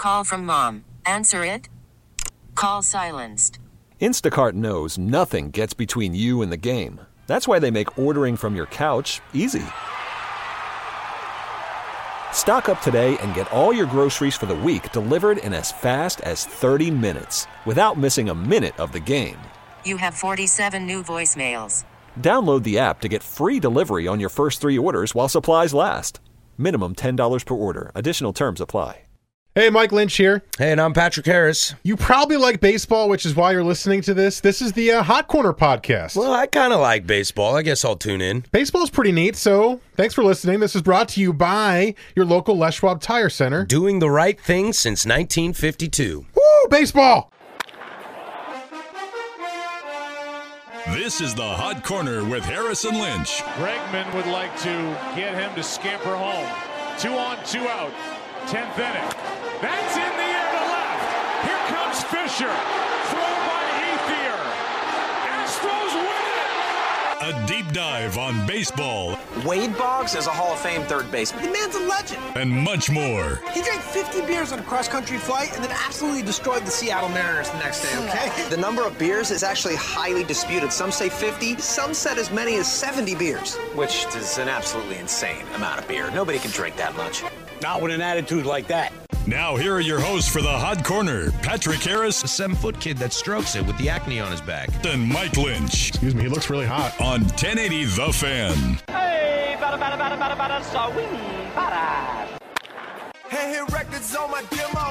Call from mom. Answer it. Call silenced. Instacart knows nothing gets between you and the game. That's why they make ordering from your couch easy. Stock up today and get all your groceries for the week delivered in as fast as 30 minutes without missing a minute of the game. You have 47 new voicemails. Download the app to get free delivery on your first 3 orders while supplies last. Minimum $10 per order. Additional terms apply. Hey, Mike Lynch here. Hey, and I'm Patrick Harris. You probably like baseball, which is why you're listening to this. This is the Hot Corner podcast. Well, I kind of like baseball. I guess I'll tune in. Baseball's pretty neat, so thanks for listening. This is brought to you by your local Les Schwab Tire Center. Doing the right thing since 1952. Woo, baseball! This is the Hot Corner with Harrison Lynch. Bregman would like to get him to scamper home. 2 on, 2 out. 10th inning. That's in the air to left. Here comes Fisher. Throw by Ethier. Astros win it. A deep dive on baseball. Wade Boggs is a Hall of Fame third baseman. The man's a legend. And much more. He drank 50 beers on a cross-country flight and then absolutely destroyed the Seattle Mariners the next day, okay? The number of beers is actually highly disputed. Some say 50, some said as many as 70 beers. Which is an absolutely insane amount of beer. Nobody can drink that much. Not with an attitude like that. Now, here are your hosts for the Hot Corner, Patrick Harris, A 7-foot kid that strokes it with the acne on his back. and Mike Lynch. Excuse me, he looks really hot. On 1080 The Fan. Hey, bada, swing, bada. Hey, hit records on my demo.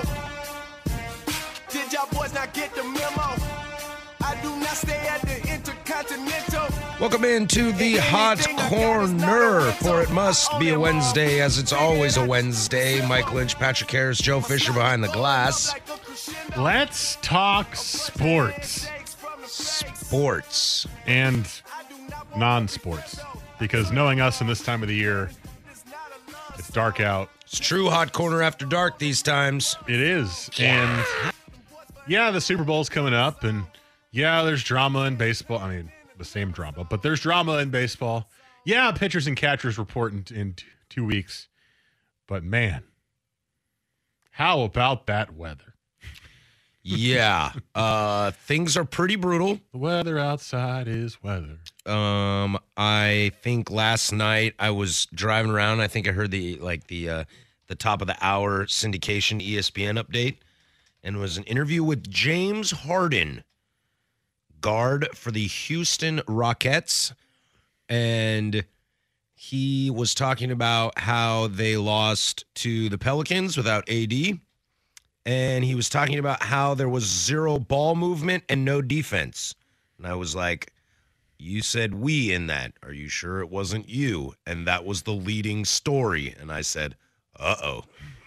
Did y'all boys not get the memo? I do not stay at the Intercontinental. Welcome into the Hot Corner, for it must be a Wednesday, as it's always a Wednesday. Mike Lynch, Patrick Harris, Joe Fisher behind the glass. Let's talk sports. Sports. And non-sports. Because knowing us in this time of the year, it's dark out. It's true Hot Corner after dark these times. It is. And yeah, the Super Bowl's coming up, and yeah, there's drama in baseball. I mean, the same drama, but there's drama in baseball. Yeah, pitchers and catchers report in 2 weeks. But man, how about that weather? Yeah, things are pretty brutal. The weather outside is weather. I think last night I was driving around. I think I heard the top of the hour syndication ESPN update, and it was an interview with James Harden, guard for the Houston Rockets, and he was talking about how they lost to the Pelicans without AD, and he was talking about how there was zero ball movement and no defense. And I was like, you said we in that. Are you sure it wasn't you? And that was the leading story. And I said, uh-oh.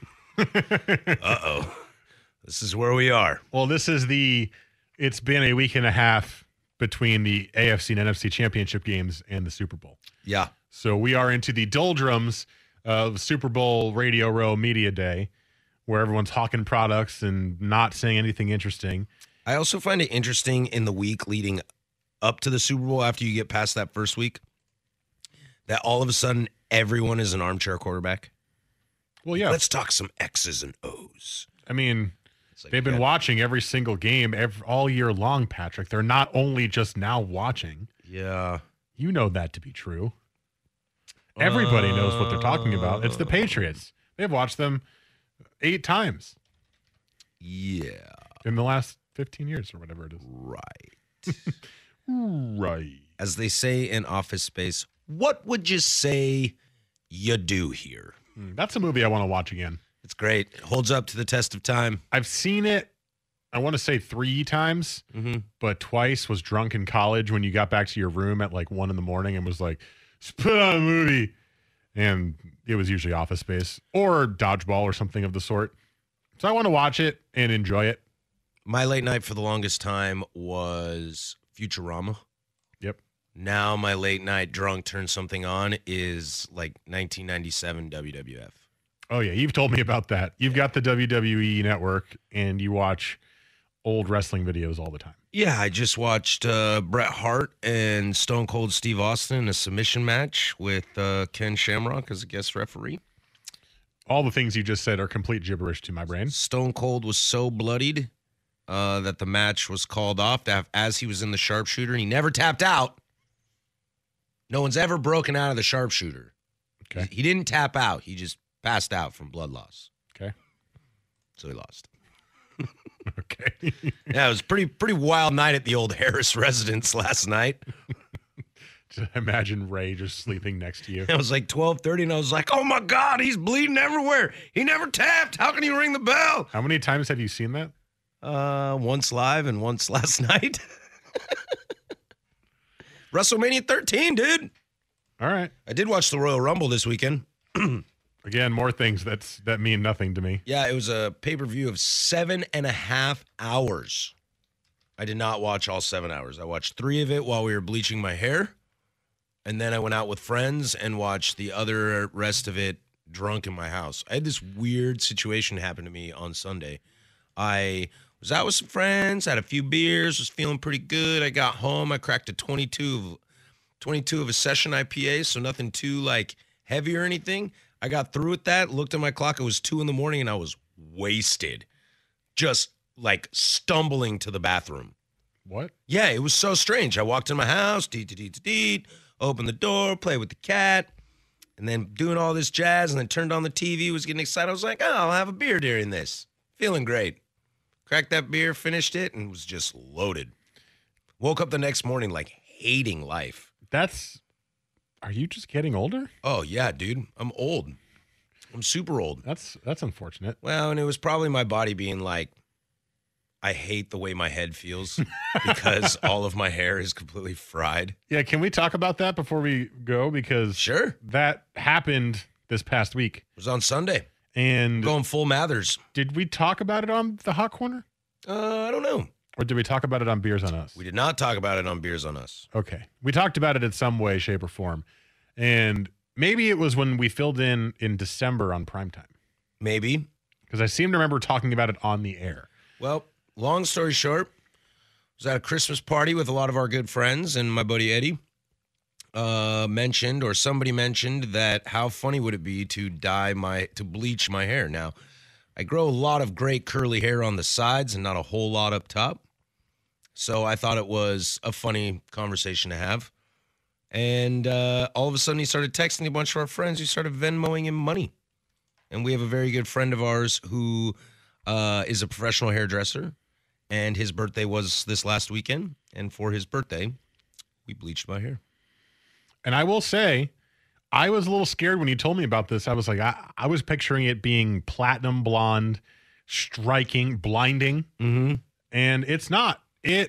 Uh-oh. This is where we are. Well, it's been a week and a half between the AFC and NFC championship games and the Super Bowl. Yeah. So we are into the doldrums of Super Bowl Radio Row Media Day, where everyone's hawking products and not saying anything interesting. I also find it interesting in the week leading up to the Super Bowl, after you get past that first week, that all of a sudden everyone is an armchair quarterback. Well, yeah. Let's talk some X's and O's. I mean, like they've been watching every single game all year long, Patrick. They're not only just now watching. Yeah. You know that to be true. Everybody knows what they're talking about. It's the Patriots. They've watched them 8 times. Yeah. In the last 15 years or whatever it is. Right. Right. As they say in Office Space, what would you say you do here? That's a movie I want to watch again. It's great. It holds up to the test of time. I've seen it, I want to say 3 times, but twice was drunk in college when you got back to your room at like 1 a.m. and was like, "Let's put on a movie." And it was usually Office Space or Dodgeball or something of the sort. So I want to watch it and enjoy it. My late night for the longest time was Futurama. Yep. Now my late night drunk turn something on is like 1997 WWF. Oh, yeah. You've told me about that. You've got the WWE network and you watch old wrestling videos all the time. Yeah, I just watched Bret Hart and Stone Cold Steve Austin in a submission match with Ken Shamrock as a guest referee. All the things you just said are complete gibberish to my brain. Stone Cold was so bloodied that the match was called off as he was in the sharpshooter, and he never tapped out. No one's ever broken out of the sharpshooter. Okay. He didn't tap out. He just passed out from blood loss. Okay. So he lost. Okay. Yeah, it was pretty wild night at the old Harris residence last night. Just imagine Ray just sleeping next to you. It was like 12:30, and I was like, oh, my God, he's bleeding everywhere. He never tapped. How can he ring the bell? How many times have you seen that? Once live and once last night. WrestleMania 13, dude. All right. I did watch the Royal Rumble this weekend. Again, more things that mean nothing to me. Yeah, it was a pay-per-view of 7.5 hours. I did not watch all 7 hours. I watched 3 of it while we were bleaching my hair. And then I went out with friends and watched the other rest of it drunk in my house. I had this weird situation happen to me on Sunday. I was out with some friends, had a few beers, was feeling pretty good. I got home. I cracked a 22 of a session IPA, so nothing too like heavy or anything. I got through with that, looked at my clock. It was 2 a.m, and I was wasted. Just like stumbling to the bathroom. What? Yeah, it was so strange. I walked in my house, opened the door, played with the cat, and then doing all this jazz, and then turned on the TV, was getting excited. I was like, oh, I'll have a beer during this. Feeling great. Cracked that beer, finished it, and was just loaded. Woke up the next morning like hating life. Are you just getting older? Oh, yeah, dude. I'm old. I'm super old. That's unfortunate. Well, and it was probably my body being like, I hate the way my head feels because all of my hair is completely fried. Yeah, can we talk about that before we go? Because sure, that happened this past week. It was on Sunday. And going full Mathers. Did we talk about it on the Hot Corner? I don't know. Or did we talk about it on Beers on Us? We did not talk about it on Beers on Us. Okay. We talked about it in some way, shape, or form. And maybe it was when we filled in December on Primetime. Maybe. Because I seem to remember talking about it on the air. Well, long story short, I was at a Christmas party with a lot of our good friends, and my buddy Eddie somebody mentioned that how funny would it be to bleach my hair. Now, I grow a lot of great curly hair on the sides and not a whole lot up top. So I thought it was a funny conversation to have. And all of a sudden he started texting a bunch of our friends who started Venmoing him money. And we have a very good friend of ours who is a professional hairdresser. And his birthday was this last weekend. And for his birthday, we bleached my hair. And I will say, I was a little scared when you told me about this. I was like, I was picturing it being platinum blonde, striking, blinding. Mm-hmm. And it's not.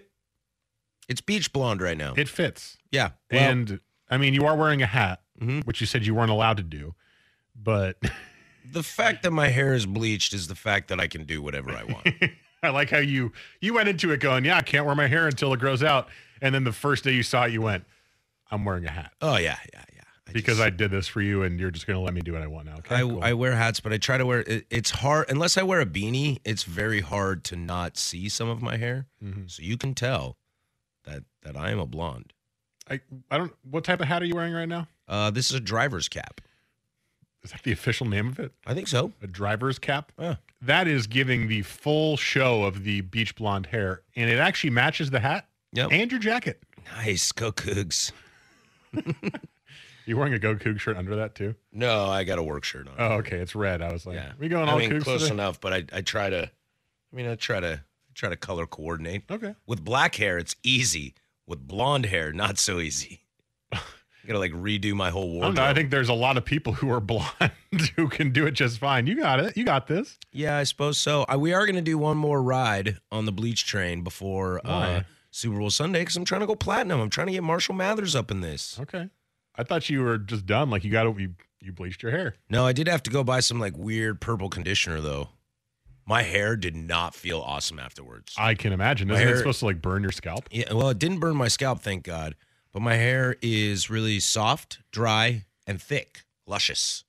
It's beach blonde right now. It fits. Yeah. Well, and, I mean, you are wearing a hat, mm-hmm. which you said you weren't allowed to do. But the fact that my hair is bleached is the fact that I can do whatever I want. I like how you went into it going, yeah, I can't wear my hair until it grows out. And then the first day you saw it, you went, I'm wearing a hat. Oh, yeah. Because I did this for you, and you're just going to let me do what I want now. Okay, cool. I wear hats, but I try to wear it's hard. Unless I wear a beanie, it's very hard to not see some of my hair. Mm-hmm. So you can tell that I am a blonde. I don't. What type of hat are you wearing right now? This is a driver's cap. Is that the official name of it? I think so. A driver's cap? Yeah. That is giving the full show of the beach blonde hair, and it actually matches the hat and your jacket. Nice. Go Cougs. You wearing a Go Coug shirt under that too? No, I got a work shirt on. Oh, okay. It's red. I was like, yeah. We going all Cougs close today? enough, but I try to. I try to color coordinate. Okay. With black hair, it's easy. With blonde hair, not so easy. I gotta like redo my whole wardrobe. I don't know. I think there's a lot of people who are blonde who can do it just fine. You got it. You got this. Yeah, I suppose so. We are gonna do one more ride on the bleach train before Super Bowl Sunday because I'm trying to go platinum. I'm trying to get Marshall Mathers up in this. Okay. I thought you were just done. Like you bleached your hair. No, I did have to go buy some like weird purple conditioner though. My hair did not feel awesome afterwards. I can imagine. Isn't it supposed to like burn your scalp? Yeah, well, it didn't burn my scalp, thank God. But my hair is really soft, dry, and thick, luscious.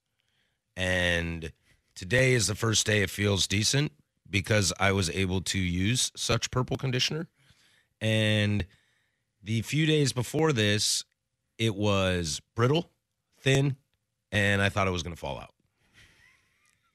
And today is the first day it feels decent because I was able to use such purple conditioner. And the few days before this, it was brittle, thin, and I thought it was going to fall out.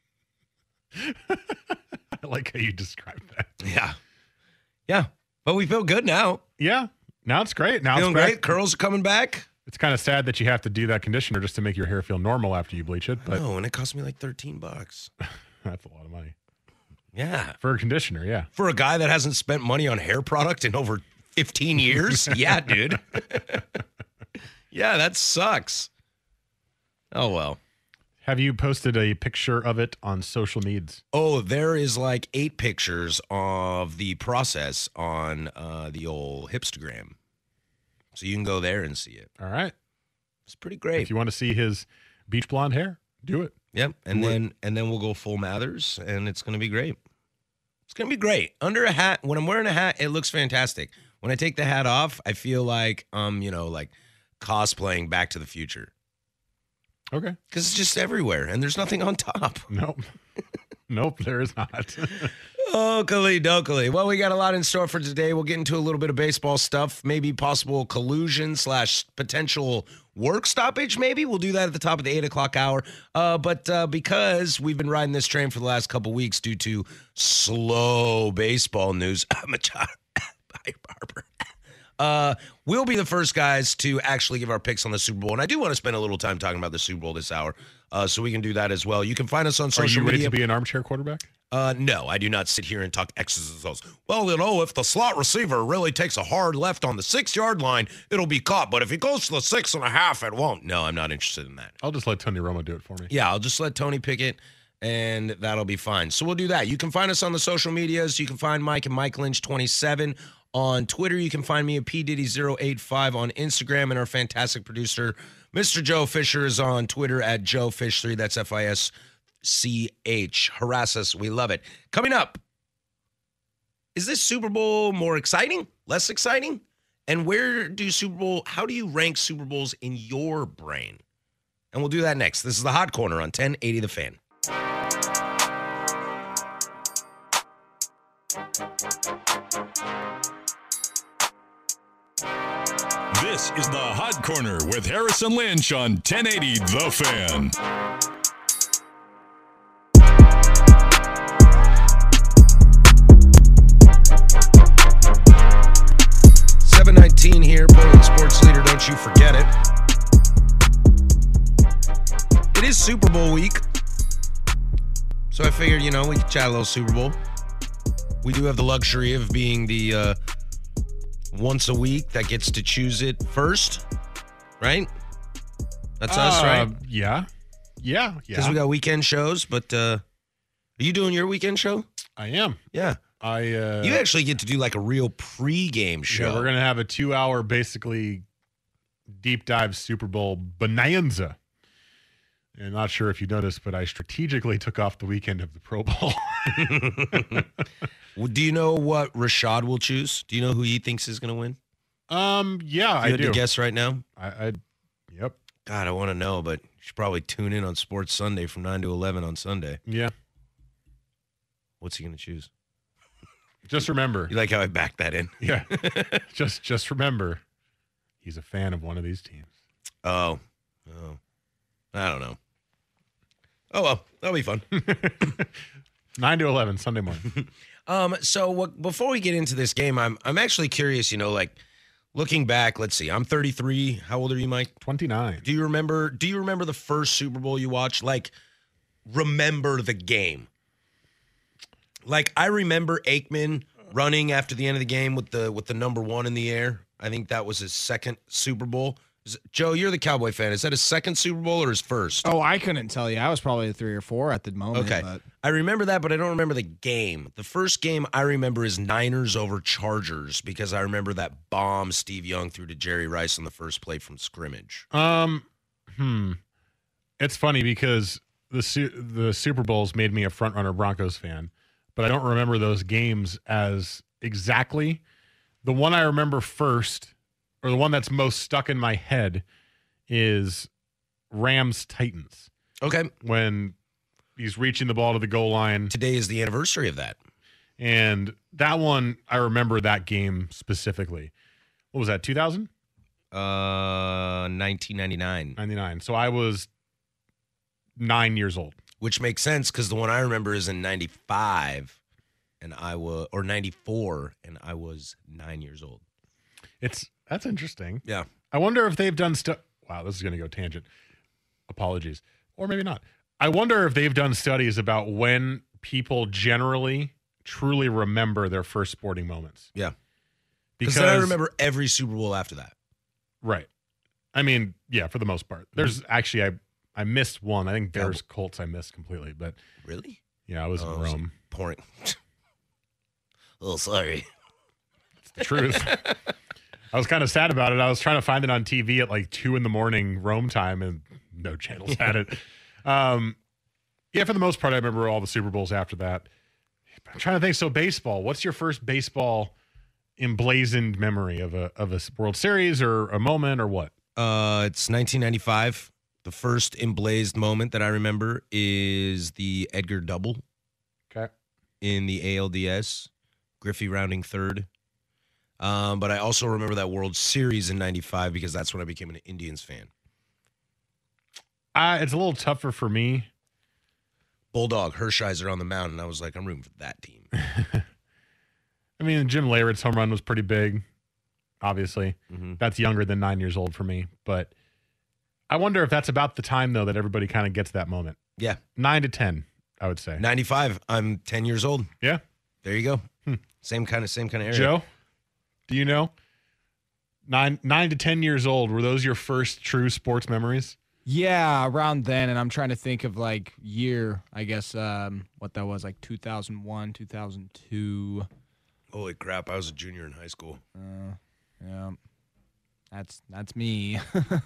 I like how you described that. Yeah. Yeah. But we feel good now. Yeah. Now it's great. Now Feeling it's great. Curls are coming back. It's kind of sad that you have to do that conditioner just to make your hair feel normal after you bleach it. But Oh, and it cost me like $13. that's a lot of money. Yeah. For a conditioner, yeah. For a guy that hasn't spent money on hair product in over 15 years? Yeah, dude. Yeah, that sucks. Oh, well. Have you posted a picture of it on social needs? Oh, there is like 8 pictures of the process on the old Hipstagram. So you can go there and see it. All right. It's pretty great. If you want to see his beach blonde hair, do it. Yep. And then we'll go full Mathers, and it's going to be great. It's going to be great. Under a hat, when I'm wearing a hat, it looks fantastic. When I take the hat off, I feel like like cosplaying Back to the Future. Okay. Because it's just everywhere, and there's nothing on top. Nope. Nope, there is not. Oakley dokley. Well, we got a lot in store for today. We'll get into a little bit of baseball stuff, maybe possible collusion / potential work stoppage, maybe. We'll do that at the top of the 8 o'clock hour. But because we've been riding this train for the last couple weeks due to slow baseball news, we'll be the first guys to actually give our picks on the Super Bowl. And I do want to spend a little time talking about the Super Bowl this hour, so we can do that as well. You can find us on social media. Are you ready to be an armchair quarterback? No, I do not sit here and talk X's and O's. Well, if the slot receiver really takes a hard left on the 6-yard line, it'll be caught. But if he goes to the 6.5, it won't. No, I'm not interested in that. I'll just let Tony Romo do it for me. Yeah, I'll just let Tony pick it, and that'll be fine. So we'll do that. You can find us on the social medias. You can find Mike and Mike Lynch 27 on Twitter. You can find me at PDiddy085 on Instagram, and our fantastic producer, Mr. Joe Fisher, is on Twitter at JoeFish3. That's FISCH. Harass us. We love it. Coming up, is this Super Bowl more exciting? Less exciting? And how do you rank Super Bowls in your brain? And we'll do that next. This is the Hot Corner on 1080 The Fan. This is the Hot Corner with Harrison Lynch on 1080 The Fan. Here, Portland Sports Leader, don't you forget it. It is Super Bowl week, so I figured, we could chat a little Super Bowl. We do have the luxury of being the once a week that gets to choose it first, right? That's us, right? Yeah. Because we got weekend shows, but are you doing your weekend show? I am. Yeah. You actually get to do like a real pregame show. Yeah, we're going to have a 2-hour, basically, deep dive Super Bowl bonanza. And not sure if you noticed, but I strategically took off the weekend of the Pro Bowl. Well, do you know what Rashad will choose? Do you know who he thinks is going to win? Yeah, I do. You had to guess right now? Yep. God, I want to know, but you should probably tune in on Sports Sunday from 9 to 11 on Sunday. Yeah. What's he going to choose? Just remember. You like how I backed that in? Yeah. just remember, he's a fan of one of these teams. Oh. I don't know. Oh, well, that'll be fun. 9 to 11, Sunday morning. Before we get into this game, I'm actually curious, looking back, let's see. I'm 33. How old are you, Mike? 29. Do you remember the first Super Bowl you watched? Like, remember the game. Like, I remember Aikman running after the end of the game with the number 1 in the air. I think that was his second Super Bowl. Joe, you're the Cowboy fan. Is that his second Super Bowl or his first? Oh, I couldn't tell you. I was probably 3 or 4 at the moment. Okay. But I remember that, but I don't remember the game. The first game I remember is Niners over Chargers because I remember that bomb Steve Young threw to Jerry Rice on the first play from scrimmage. It's funny because the Super Bowls made me a front-runner Broncos fan, but I don't remember those games as exactly. The one I remember first, or the one that's most stuck in my head, is Rams-Titans. Okay. When he's reaching the ball to the goal line. Today is the anniversary of that. And that one, I remember that game specifically. What was that, 2000? 1999. 99. So I was 9 years old. which makes sense because the one I remember is in 95 and I was, or 94 and I was 9 years old. That's interesting. Yeah. I wonder if they've done stuff. Wow, this is going to go tangent. Apologies. Or maybe not. I wonder if they've done studies about when people generally truly remember their first sporting moments. Yeah. Because I remember every Super Bowl after that. Right. I mean, yeah, for the most part. There's actually, I missed one. I think Bears Colts I missed completely. But really? Yeah, I was in Rome. Pouring. Oh, sorry. It's the truth. I was kind of sad about it. I was trying to find it on TV at like 2 a.m. Rome time, and no channels had it. Yeah, for the most part, I remember all the Super Bowls after that. I'm trying to think. So baseball, what's your first baseball emblazoned memory of a World Series or a moment or what? It's 1995. The first emblazed moment that I remember is the Edgar double. Okay. In the ALDS, Griffey rounding third. But I also remember that World Series in 95 because that's when I became an Indians fan. It's a little tougher for me. Bulldog, Hershiser on the mound, and I was like, I'm rooting for that team. I mean, Jim Leyrit's home run was pretty big, obviously. Mm-hmm. That's younger than 9 years old for me. But I wonder if that's about the time, though, that everybody kind of gets that moment. Yeah. 9 to 10, I would say. 95, I'm 10 years old. Yeah. There you go. Same kind of area. Joe, do you know? 9 to 10 years old, were those your first true sports memories? Yeah, around then, and I'm trying to think of like year, I guess, what that was, like 2001, 2002. Holy crap, I was a junior in high school. Yeah, that's me.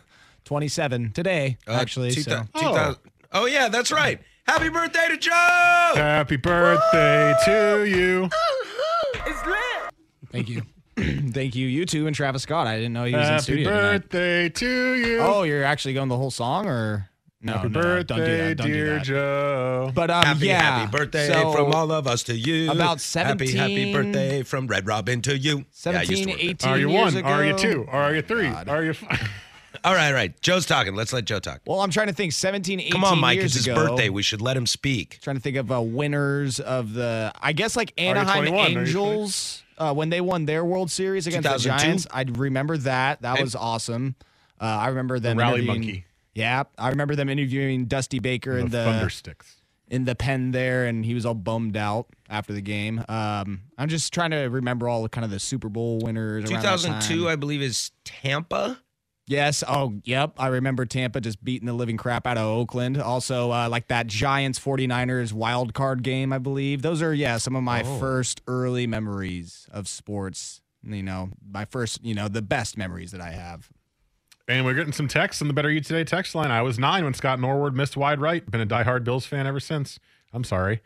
27 today, actually. Oh, yeah, that's right. Happy birthday to Joe! Happy birthday to you. It's lit. Thank you. Thank you, you two, and Travis Scott. I didn't know he was in studio tonight. Happy birthday to you. Oh, you're actually going the whole song, or no? Happy birthday, don't do dear that. Joe. But happy birthday from all of us to you. About 17. Happy birthday from Red Robin to you. 17, 18 Are you years 1? ago. Are you 2? Are you 3? God. Are you 5? All right. Joe's talking. Let's let Joe talk. Well, I'm trying to think. 17, 18 Come on, Mike. years It's his ago, birthday. We should let him speak. Trying to think of winners of the, I guess, like Anaheim Angels when they won their World Series against the Giants. I remember that. That was awesome. I remember them Rally interviewing. Monkey. Yeah, I remember them interviewing Dusty Baker in the Thundersticks in the pen there, and he was all bummed out after the game. I'm just trying to remember all the kind of the Super Bowl winners. 2002, I believe, is Tampa. Yes. Oh, yep. I remember Tampa just beating the living crap out of Oakland. Also, like that Giants 49ers wild card game, I believe. Those are, some of my first early memories of sports. You know, my first, the best memories that I have. And we're getting some texts on the Better You Today text line. I was 9 when Scott Norwood missed wide right. Been a diehard Bills fan ever since. I'm sorry.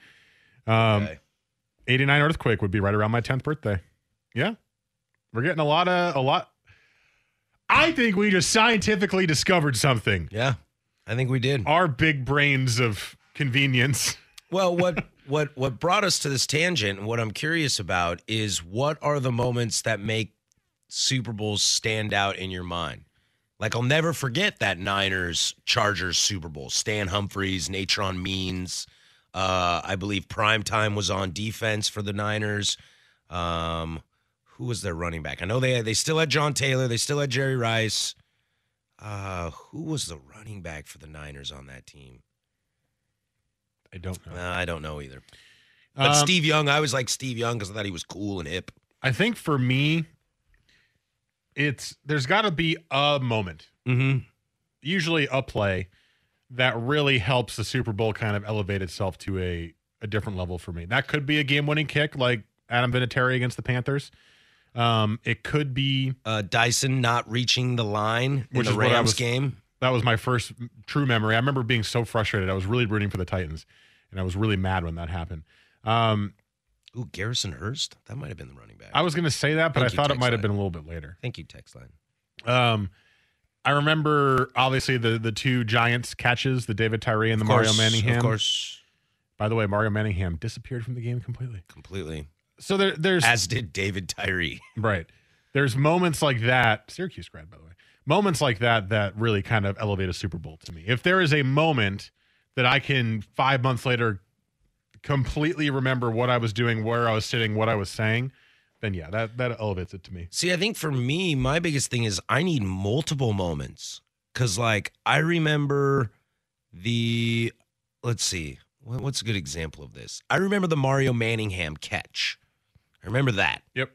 89 earthquake would be right around my 10th birthday. Yeah. We're getting a lot. I think we just scientifically discovered something. Yeah, I think we did. Our big brains of convenience. Well, what brought us to this tangent and what I'm curious about is what are the moments that make Super Bowls stand out in your mind? Like, I'll never forget that Niners-Chargers Super Bowl. Stan Humphries, Natron Means. I believe Primetime was on defense for the Niners. Who was their running back? I know they still had John Taylor. They still had Jerry Rice. Who was the running back for the Niners on that team? I don't know. I don't know either. But Steve Young, I always liked Steve Young because I thought he was cool and hip. I think for me, there's got to be a moment, usually a play, that really helps the Super Bowl kind of elevate itself to a different level for me. That could be a game-winning kick like Adam Vinatieri against the Panthers. It could be Dyson not reaching the line in the Rams game. That was my first true memory. I remember being so frustrated. I was really rooting for the Titans, and I was really mad when that happened. Garrison Hurst? That might have been the running back. I was going to say that, but I thought it might have been a little bit later. Thank you, text line. I remember, obviously, the two Giants catches, the David Tyree and the Mario Manningham. Of course. By the way, Mario Manningham disappeared from the game completely. So there's as did David Tyree. Right. There's moments like that. Syracuse grad, by the way. Moments like that really kind of elevate a Super Bowl to me. If there is a moment that I can 5 months later completely remember what I was doing, where I was sitting, what I was saying, then yeah, that elevates it to me. See, I think for me, my biggest thing is I need multiple moments. Because, like, I remember let's see, what's a good example of this? I remember the Mario Manningham catch. I remember that. Yep.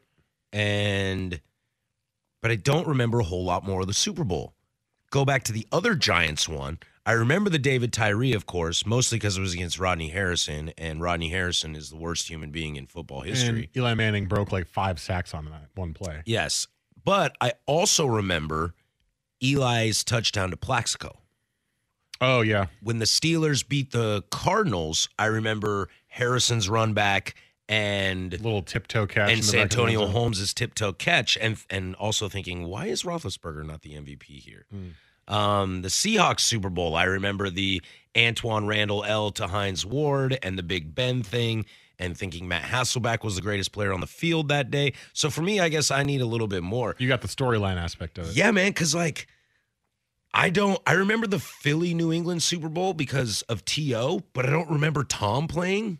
But I don't remember a whole lot more of the Super Bowl. Go back to the other Giants one. I remember the David Tyree, of course, mostly because it was against Rodney Harrison, and Rodney Harrison is the worst human being in football history. And Eli Manning broke like 5 sacks on that one play. Yes. But I also remember Eli's touchdown to Plaxico. Oh, yeah. When the Steelers beat the Cardinals, I remember Harrison's run back and little tiptoe catch and Santonio Holmes' tiptoe catch, and also thinking, why is Roethlisberger not the MVP here? The Seahawks Super Bowl, I remember the Antoine Randall L to Hines Ward and the Big Ben thing, and thinking Matt Hasselbeck was the greatest player on the field that day. So for me, I guess I need a little bit more. You got the storyline aspect of it. Yeah, man, because like I remember the Philly New England Super Bowl because of T.O., but I don't remember Tom playing.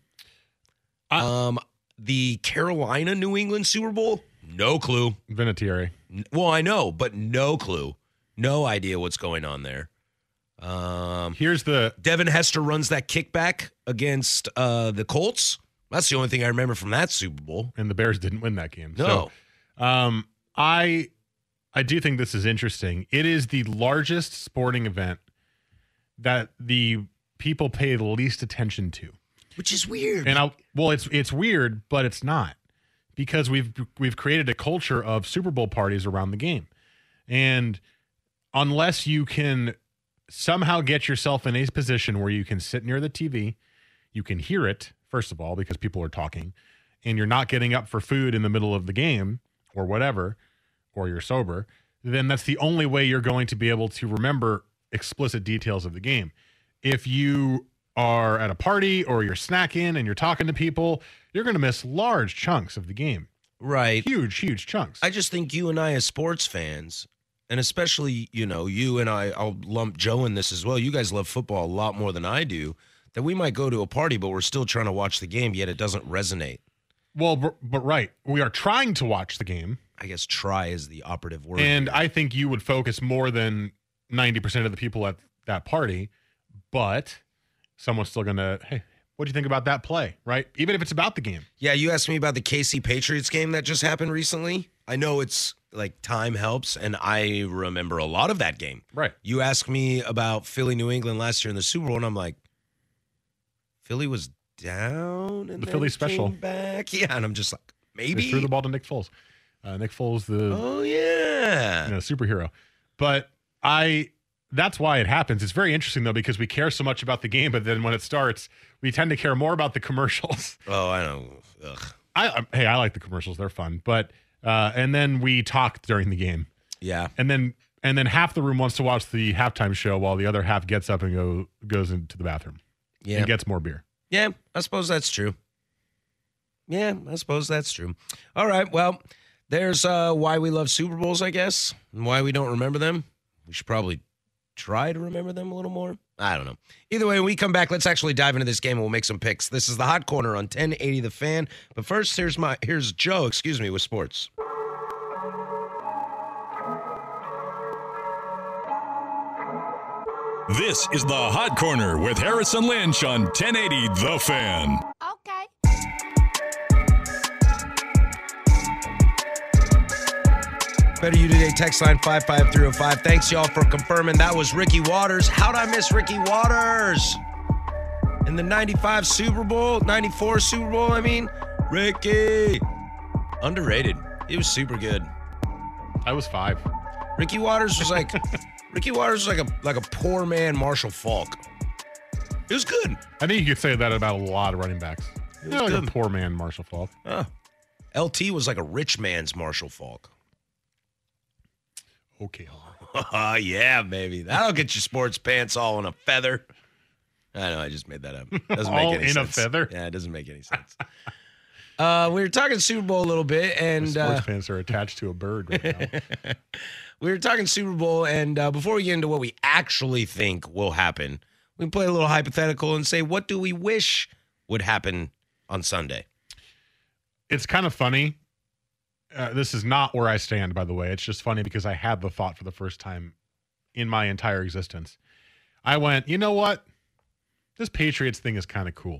The Carolina New England Super Bowl, no clue. Vinatieri. Well, I know, but no clue. No idea what's going on there. Here's the Devin Hester runs that kickback against the Colts. That's the only thing I remember from that Super Bowl. And the Bears didn't win that game. No. So, I do think this is interesting. It is the largest sporting event that the people pay the least attention to. Which is weird. And it's weird, but it's not, because we've created a culture of Super Bowl parties around the game. And unless you can somehow get yourself in a position where you can sit near the TV, you can hear it, first of all, because people are talking, and you're not getting up for food in the middle of the game or whatever, or you're sober, then that's the only way you're going to be able to remember explicit details of the game. If you are at a party or you're snacking and you're talking to people, you're going to miss large chunks of the game. Right. Huge chunks. I just think you and I as sports fans, and especially, you and I'll lump Joe in this as well. You guys love football a lot more than I do. That we might go to a party, but we're still trying to watch the game, yet it doesn't resonate. Well, but right. We are trying to watch the game. I guess try is the operative word. And here. I think you would focus more than 90% of the people at that party, but someone's still going to, hey, what do you think about that play, right? Even if it's about the game. Yeah, you asked me about the KC Patriots game that just happened recently. I know it's like time helps, and I remember a lot of that game. Right. You asked me about Philly New England last year in the Super Bowl, and I'm like, Philly was down and the Philly special came back. Yeah, and I'm just like, maybe. They threw the ball to Nick Foles. Nick Foles, superhero. But that's why it happens. It's very interesting, though, because we care so much about the game, but then when it starts, we tend to care more about the commercials. Oh, I know. Ugh. I like the commercials. They're fun. But and then we talk during the game. Yeah. And then half the room wants to watch the halftime show while the other half gets up and goes into the bathroom. Yeah. And gets more beer. Yeah, I suppose that's true. All right, well, there's why we love Super Bowls, I guess, and why we don't remember them. We should probably try to remember them a little more. I don't know. Either way, when we come back, let's actually dive into this game and we'll make some picks. This is the Hot Corner on 1080 The Fan. But first, here's Joe, with sports. This is the Hot Corner with Harrison Lynch on 1080 The Fan. Okay. Better You Today text line 55305. Thanks, y'all, for confirming that was Ricky Waters. How'd I miss Ricky Waters? In the 94 Super Bowl, I mean. Ricky. Underrated. He was super good. I was 5. Ricky Waters was like a poor man Marshall Faulk. It was good. I think you could say that about a lot of running backs. Like a poor man Marshall Faulk. LT was like a rich man's Marshall Faulk. Okay. Yeah, baby. That'll get your sports pants all in a feather. I know, I just made that up. Doesn't make any sense. All in a feather? Yeah, it doesn't make any sense. We were talking Super Bowl a little bit, and the sports pants are attached to a bird right now. We were talking Super Bowl, and before we get into what we actually think will happen, We can play a little hypothetical and say, what do we wish would happen on Sunday? It's kind of funny. This is not where I stand, by the way. It's just funny because I had the thought for the first time in my entire existence. I went, you know what? This Patriots thing is kind of cool.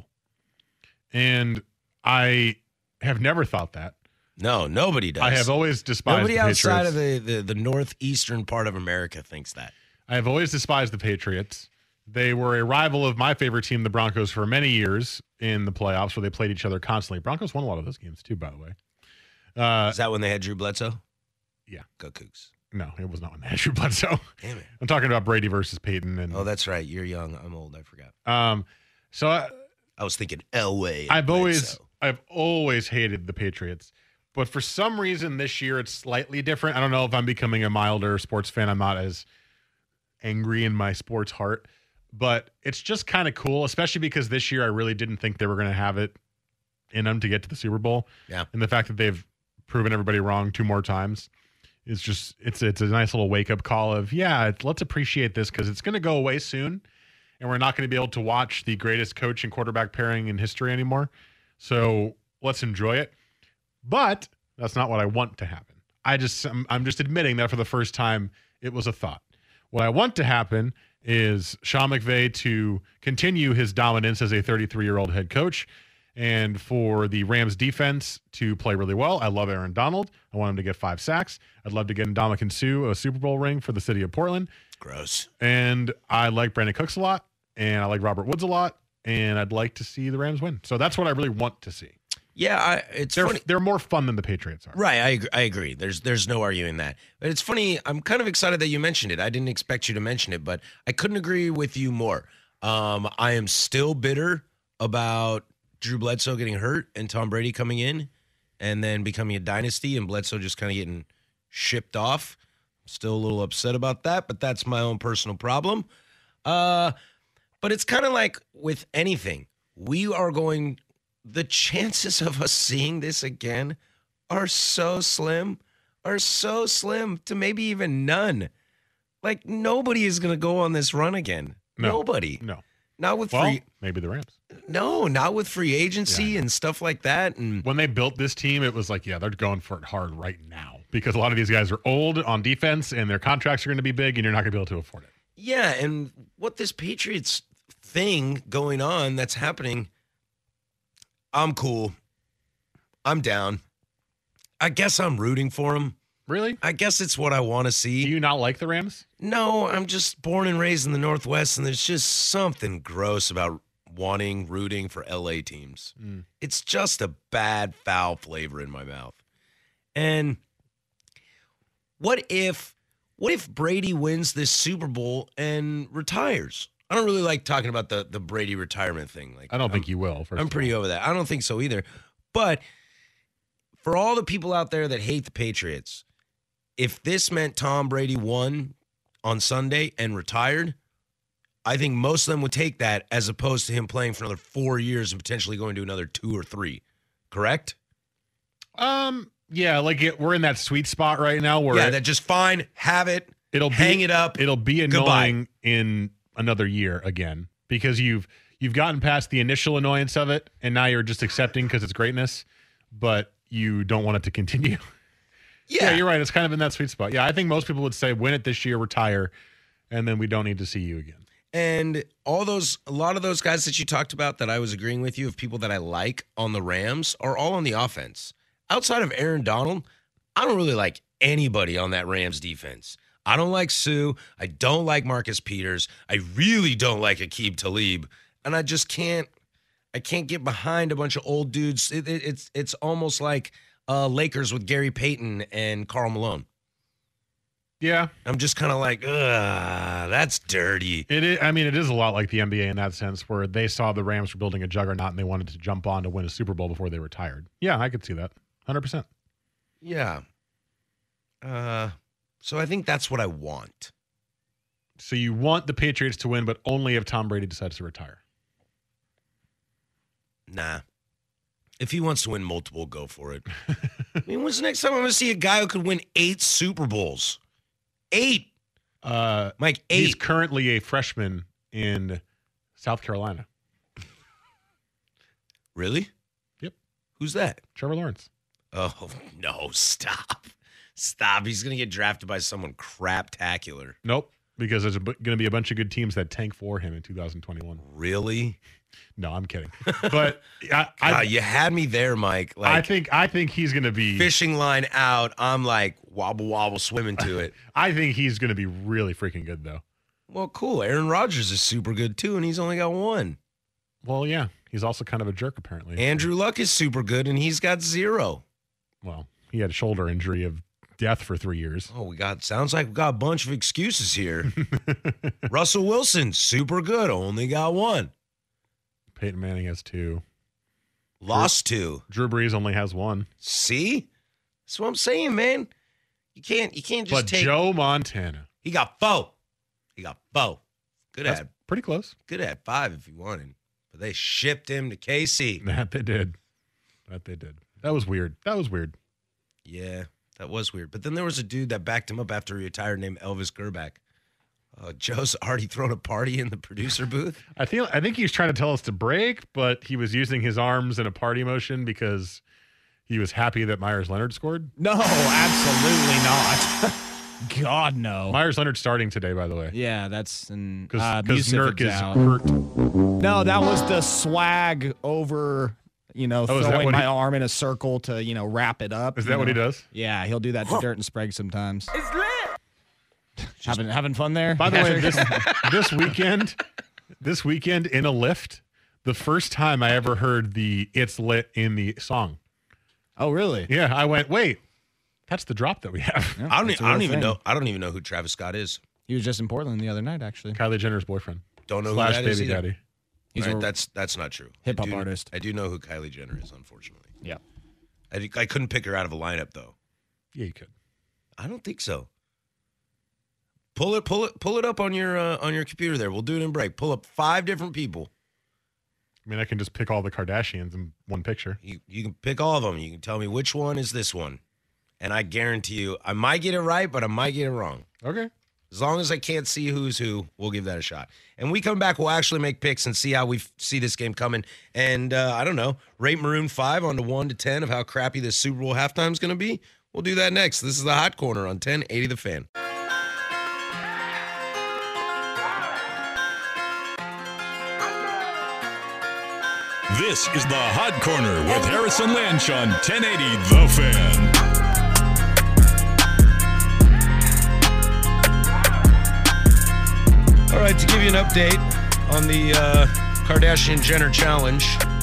And I have never thought that. No, nobody does. I have always despised nobody the outside Patriots. of the northeastern part of America thinks that. I have always despised the Patriots. They were a rival of my favorite team, the Broncos, for many years in the playoffs where they played each other constantly. Broncos won a lot of those games too, by the way. Is that when they had Drew Bledsoe? Yeah. Go Cougs. No, it was not when they had Drew Bledsoe. Damn it. I'm talking about Brady versus Peyton. And oh, that's right. You're young. I'm old. I forgot. So I was thinking Elway. I've always hated the Patriots. But for some reason this year it's slightly different. I don't know if I'm becoming a milder sports fan. I'm not as angry in my sports heart. But it's just kind of cool, especially because this year I really didn't think they were going to have it in them to get to the Super Bowl. Yeah. And the fact that they've proven everybody wrong 2 more times is just it's a nice little wake-up call of, let's appreciate this because it's going to go away soon. And we're not going to be able to watch the greatest coach and quarterback pairing in history anymore. So let's enjoy it. But that's not what I want to happen. I'm just admitting that for the first time, it was a thought. What I want to happen is Sean McVay to continue his dominance as a 33-year-old head coach and for the Rams defense to play really well. I love Aaron Donald. I want him to get 5 sacks. I'd love to get Ndamukong Suh a Super Bowl ring for the city of Portland. Gross. And I like Brandon Cooks a lot, and I like Robert Woods a lot, and I'd like to see the Rams win. So that's what I really want to see. Yeah, funny. They're more fun than the Patriots are. Right, I agree. There's no arguing that. But it's funny. I'm kind of excited that you mentioned it. I didn't expect you to mention it, but I couldn't agree with you more. I am still bitter about Drew Bledsoe getting hurt and Tom Brady coming in and then becoming a dynasty and Bledsoe just kind of getting shipped off. Still a little upset about that, but that's my own personal problem. But it's kind of like with anything. The chances of us seeing this again are so slim to maybe even none. Like, nobody is going to go on this run again. No. Nobody. No. Not with maybe the Rams. No, not with free agency and stuff like that. And when they built this team, it was like, they're going for it hard right now because a lot of these guys are old on defense and their contracts are going to be big and you're not going to be able to afford it. Yeah, and what this Patriots thing going on that's happening, I'm cool. I'm down. I guess I'm rooting for them. Really? I guess it's what I want to see. Do you not like the Rams? No, I'm just born and raised in the Northwest, and there's just something gross about rooting for LA teams. It's just a bad, foul flavor in my mouth. And what if Brady wins this Super Bowl and retires? I don't really like talking about the Brady retirement thing. Like, I don't think you will. I'm pretty over that. I don't think so either. But for all the people out there that hate the Patriots, if this meant Tom Brady won on Sunday and retired, I think most of them would take that as opposed to him playing for another 4 years and potentially going to another 2 or 3. Correct? Yeah, we're in that sweet spot right now where that just fine, have it, hang it up. It'll be annoying in another year again because you've gotten past the initial annoyance of it and now you're just accepting because it's greatness, but you don't want it to continue. Yeah, you're right. It's kind of in that sweet spot. Yeah, I think most people would say win it this year, retire, and then we don't need to see you again. And a lot of those guys that you talked about that I was agreeing with you of people that I like on the Rams are all on the offense. Outside of Aaron Donald, I don't really like anybody on that Rams defense. I don't like Sue. I don't like Marcus Peters. I really don't like Aqib Talib. And I just can't get behind a bunch of old dudes. It's almost like Lakers with Gary Payton and Karl Malone. Yeah. I'm just kind of like, that's dirty. It is. I mean, it is a lot like the NBA in that sense where they saw the Rams were building a juggernaut and they wanted to jump on to win a Super Bowl before they retired. Yeah, I could see that. 100%. Yeah. So I think that's what I want. So you want the Patriots to win, but only if Tom Brady decides to retire. Nah. If he wants to win multiple, go for it. I mean, when's the next time I'm going to see a guy who could win 8 Super Bowls? 8. Mike, 8. He's currently a freshman in South Carolina. Really? Yep. Who's that? Trevor Lawrence. Oh, no, stop. Stop. He's going to get drafted by someone craptacular. Nope, because there's going to be a bunch of good teams that tank for him in 2021. Really? No, I'm kidding. But you had me there, Mike. Like, I think he's going to be fishing line out. I'm like wobble wobble swimming to it. I think he's going to be really freaking good, though. Well, cool. Aaron Rodgers is super good too, and he's only got one. Well, yeah, he's also kind of a jerk apparently. Andrew Luck is super good, and he's got 0. Well, he had a shoulder injury of death for 3 years. Oh, sounds like we got a bunch of excuses here. Russell Wilson, super good, only got 1. Peyton Manning has 2. Lost 2. Drew Brees only has 1. See? That's what I'm saying, man. You can't just take. But Joe Montana. He got 4. He got 4. That's pretty close. Could have had 5 if he wanted. But they shipped him to KC. That they did. That was weird. Yeah, that was weird. But then there was a dude that backed him up after he retired named Elvis Gerback. Joe's already thrown a party in the producer booth. I think he was trying to tell us to break, but he was using his arms in a party motion because he was happy that Myers Leonard scored. No, absolutely not. God, no. Myers Leonard starting today, by the way. Yeah, that's because Nurk Nurk is hurt. No, that was the swag over, throwing my arm in a circle to, wrap it up. Is that what he does? Yeah, he'll do that to Dirt and Sprague sometimes. It's lit. Having fun there? By the way, this weekend in a lift, the first time I ever heard the "It's Lit" in the song. Oh, really? Yeah, I went, wait, that's the drop that we have. Yeah, I don't even know. I don't even know who Travis Scott is. He was just in Portland the other night, actually. Kylie Jenner's boyfriend. Don't know / who that is baby either. daddy. He's right, that's not true. Hip hop artist. I do know who Kylie Jenner is, unfortunately. Yeah. I couldn't pick her out of a lineup though. Yeah, you could. I don't think so. Pull it up on your computer there. We'll do it in break. Pull up 5 different people. I mean, I can just pick all the Kardashians in one picture. You can pick all of them. You can tell me which one is this one. And I guarantee you, I might get it right, but I might get it wrong. Okay. As long as I can't see who's who, we'll give that a shot. And we come back, we'll actually make picks and see how we see this game coming. And I don't know, rate Maroon 5 on the 1 to 10 of how crappy this Super Bowl halftime is going to be. We'll do that next. This is the Hot Corner on 1080 The Fan. This is the Hot Corner with Harrison Lynch on 1080 The Fan. All right, to give you an update on the Kardashian-Jenner challenge,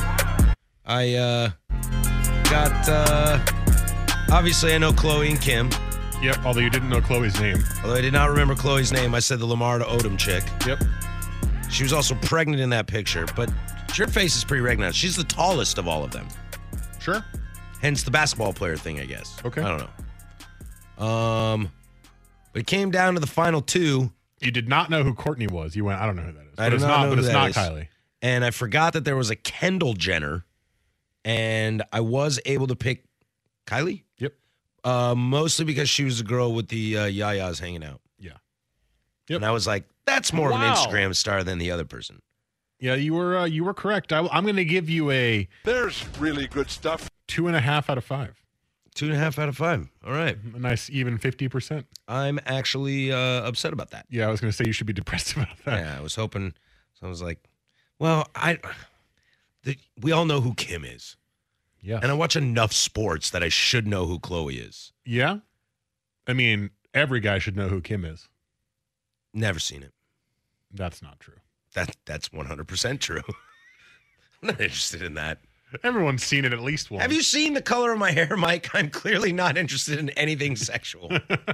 I got, obviously I know Khloe and Kim. Yep, although you didn't know Khloe's name. Although I did not remember Khloe's name, I said the Lamar to Odom chick. Yep. She was also pregnant in that picture, but her face is pretty recognized. She's the tallest of all of them. Sure. Hence the basketball player thing, I guess. Okay. I don't know. But it came down to the final 2. You did not know who Courtney was. You went, I don't know who that is. I do not know but who it's that not is. Kylie. And I forgot that there was a Kendall Jenner, and I was able to pick Kylie. Yep. Mostly because she was the girl with the yayas hanging out. Yeah. Yep. And I was like, that's more of an Instagram star than the other person. Yeah, you were correct. I'm going to give you There's really good stuff. 2.5 out of 5. 2.5 out of 5. All right. A nice even 50%. I'm actually upset about that. Yeah, I was going to say you should be depressed about that. Yeah, I was hoping. So I was like, well, we all know who Kim is. Yeah. And I watch enough sports that I should know who Khloe is. Yeah? I mean, every guy should know who Kim is. Never seen it. That's not true. That's 100% true. I'm not interested in that. Everyone's seen it at least once. Have you seen the color of my hair, Mike? I'm clearly not interested in anything sexual.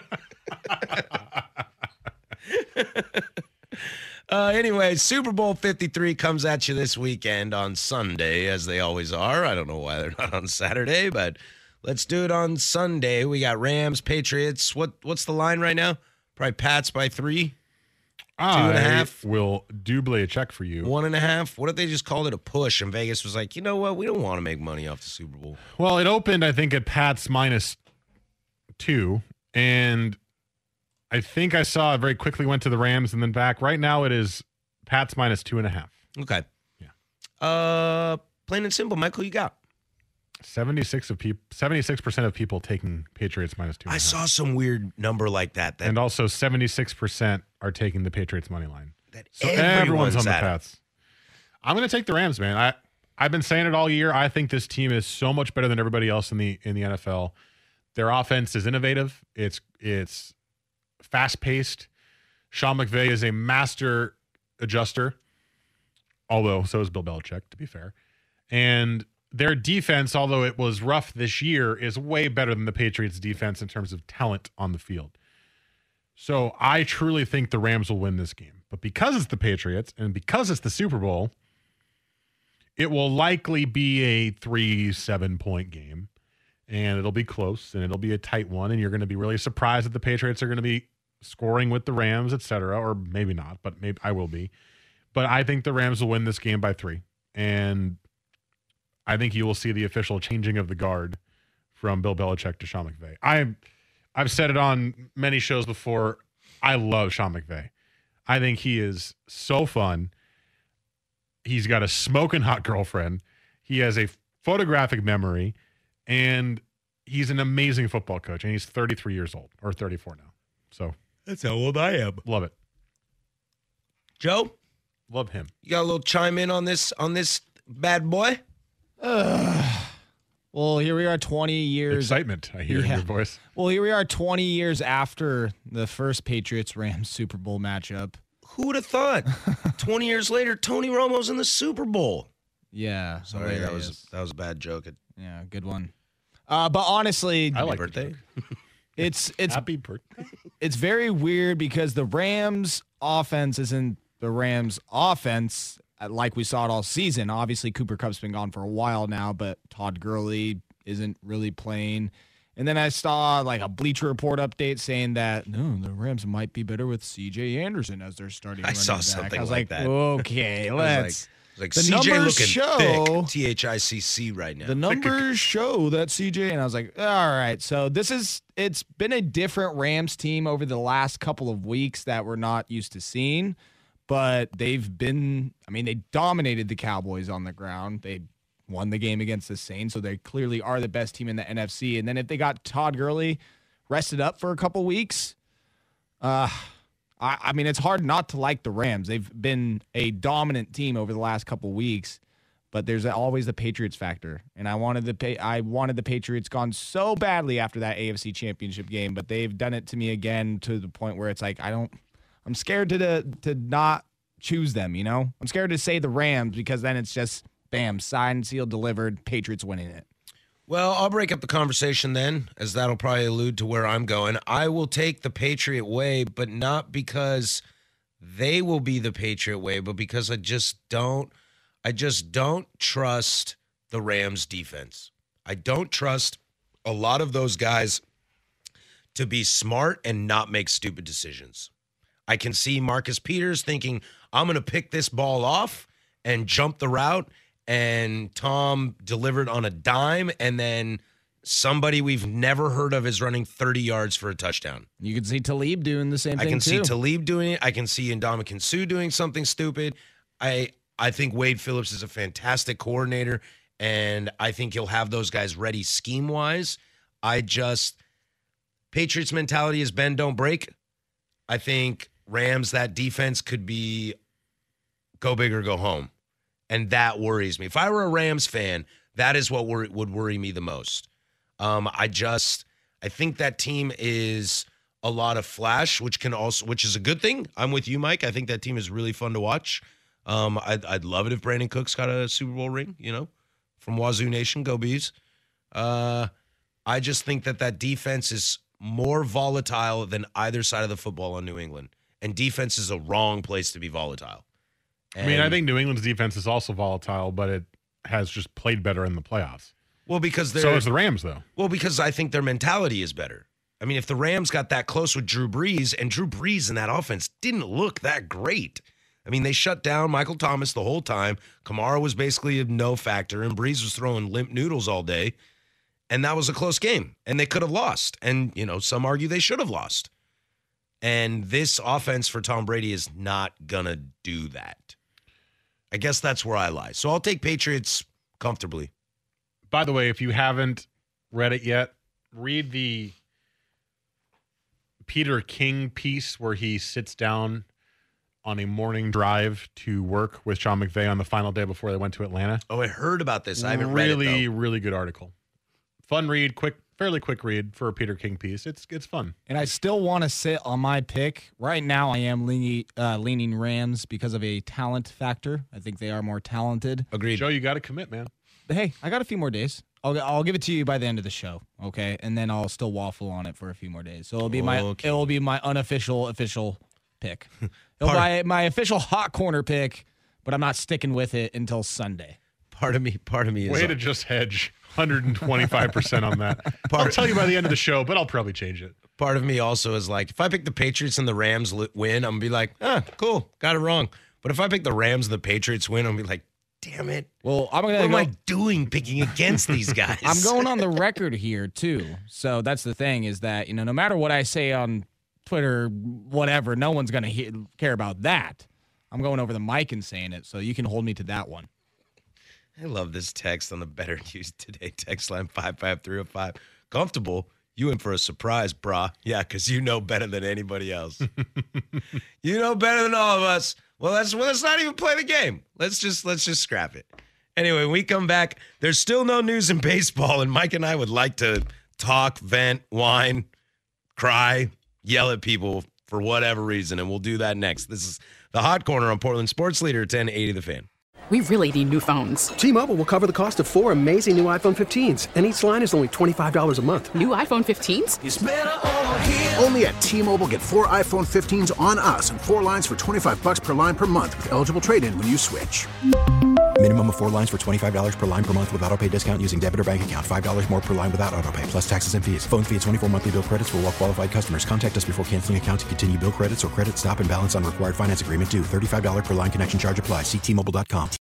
Anyway, Super Bowl 53 comes at you this weekend on Sunday, as they always are. I don't know why they're not on Saturday, but let's do it on Sunday. We got Rams, Patriots. What's the line right now? Probably Pats by 3. 2.5. I will double a check for you. 1.5. What if they just called it a push and Vegas was like, you know what? We don't want to make money off the Super Bowl. Well, it opened, I think, at Pats -2, and I think I saw it very quickly went to the Rams and then back. Right now it is Pats -2.5. Okay. Yeah. Plain and simple, Michael, you got 76% of people taking Patriots minus 2.5. I saw some weird number like that. And also 76% are taking the Patriots money line. So everyone's everyone's on the at it. Pats. I'm going to take the Rams, man. I've been saying it all year. I think this team is so much better than everybody else in the NFL. Their offense is innovative. It's fast-paced. Sean McVay is a master adjuster, although so is Bill Belichick, to be fair. And their defense, although it was rough this year, is way better than the Patriots' defense in terms of talent on the field. So I truly think the Rams will win this game. But because it's the Patriots and because it's the Super Bowl, it will likely be a 3-7 point game. And it'll be close, and it'll be a tight one, and you're going to be really surprised that the Patriots are going to be scoring with the Rams, et cetera, or maybe not, but maybe I will be. But I think the Rams will win this game by 3. And I think you will see the official changing of the guard from Bill Belichick to Sean McVay. I've said it on many shows before. I love Sean McVay. I think he is so fun. He's got a smoking hot girlfriend. He has a photographic memory, and he's an amazing football coach. And he's 33 years old, or 34 now. So that's how old I am. Love it. Joe? Love him. You got a little chime in on this bad boy? Well, here we are 20 years. Excitement, I hear in your voice. Well, here we are 20 years after the first Patriots-Rams Super Bowl matchup. Who would have thought? 20 years later, Tony Romo's in the Super Bowl. Yeah. Sorry, that was a bad joke. Yeah, good one. But honestly, I like birthday. It's happy birthday. It's very weird because the Rams offense isn't the Rams offense like we saw it all season. Obviously, Cooper Kupp's been gone for a while now, but Todd Gurley isn't really playing. And then I saw like a Bleacher Report update saying that the Rams might be better with C.J. Anderson as their starting running back. I saw something I was like that. Okay, let's. Like the CJ numbers looking show thick, THICC right now. The numbers show that CJ, and I was like, all right. So it's been a different Rams team over the last couple of weeks that we're not used to seeing, but they dominated the Cowboys on the ground. They won the game against the Saints, so they clearly are the best team in the NFC. And then if they got Todd Gurley rested up for a couple weeks, it's hard not to like the Rams. They've been a dominant team over the last couple weeks, but there's always the Patriots factor. And I wanted the Patriots gone so badly after that AFC Championship game, but they've done it to me again to the point where it's like I'm scared to not choose them, you know? I'm scared to say the Rams because then it's just bam, signed, sealed, delivered, Patriots winning it. Well, I'll break up the conversation then, as that'll probably allude to where I'm going. I will take the Patriot way, but not because they will be the Patriot way, but because I just don't trust the Rams defense. I don't trust a lot of those guys to be smart and not make stupid decisions. I can see Marcus Peters thinking, I'm going to pick this ball off and jump the route, and Tom delivered on a dime, and then somebody we've never heard of is running 30 yards for a touchdown. You can see Talib doing the same thing, I can too. see Talib doing it. I can see Ndamukong Suh doing something stupid. I think Wade Phillips is a fantastic coordinator, and I think he'll have those guys ready scheme-wise. Patriots mentality is bend, don't break. I think Rams, that defense could be go big or go home. And that worries me. If I were a Rams fan, that is what would worry me the most. I think that team is a lot of flash, which is a good thing. I'm with you, Mike. I think that team is really fun to watch. I'd love it if Brandon Cooks got a Super Bowl ring, from Wazoo Nation. Go Bees. I just think that defense is more volatile than either side of the football on New England. And defense is a wrong place to be volatile. I think New England's defense is also volatile, but it has just played better in the playoffs. Well, because so is the Rams, though. Well, because I think their mentality is better. I mean, if the Rams got that close with Drew Brees, and Drew Brees in that offense didn't look that great. I mean, they shut down Michael Thomas the whole time. Kamara was basically a no factor, and Brees was throwing limp noodles all day. And that was a close game, and they could have lost. And, some argue they should have lost. And this offense for Tom Brady is not going to do that. I guess that's where I lie. So I'll take Patriots comfortably. By the way, if you haven't read it yet, read the Peter King piece where he sits down on a morning drive to work with Sean McVay on the final day before they went to Atlanta. Oh, I heard about this. I haven't read it, though. Really good article. Fun read, fairly quick read for a Peter King piece. It's fun. And I still want to sit on my pick. Right now, I am leaning Rams because of a talent factor. I think they are more talented. Agreed. Joe, you got to commit, man. Hey, I got a few more days. I'll give it to you by the end of the show, okay? And then I'll still waffle on it for a few more days. So it'll be my unofficial official pick. It'll be my official hot corner pick, but I'm not sticking with it until Sunday. Part of me is way to just hedge 125% on that. I'll tell you by the end of the show, but I'll probably change it. Part of me also is like, if I pick the Patriots and the Rams win, I'm gonna be like, cool, got it wrong. But if I pick the Rams and the Patriots win, I'm gonna be like, damn it. Well, what am I doing picking against these guys? I'm going on the record here too. So that's the thing is that, no matter what I say on Twitter, whatever, no one's going to care about that. I'm going over the mic and saying it, so you can hold me to that one. I love this text on the Better News Today text line 55305. Comfortable? You in for a surprise, brah. Yeah, because you know better than anybody else. You know better than all of us. Well, let's not even play the game. Let's just scrap it. Anyway, when we come back, there's still no news in baseball, and Mike and I would like to talk, vent, whine, cry, yell at people for whatever reason, and we'll do that next. This is the Hot Corner on Portland Sports Leader 1080 The Fan. We really need new phones. T-Mobile will cover the cost of 4 amazing new iPhone 15s, and each line is only $25 a month. New iPhone 15s? It's better over here. Only at T-Mobile, get 4 iPhone 15s on us and 4 lines for $25 per line per month with eligible trade-in when you switch. Minimum of 4 lines for $25 per line per month with autopay discount using debit or bank account. $5 more per line without autopay, plus taxes and fees. Phone fee at 24 monthly bill credits for well-qualified customers. Contact us before canceling account to continue bill credits or credit stop and balance on required finance agreement due. $35 per line connection charge applies. See T-Mobile.com.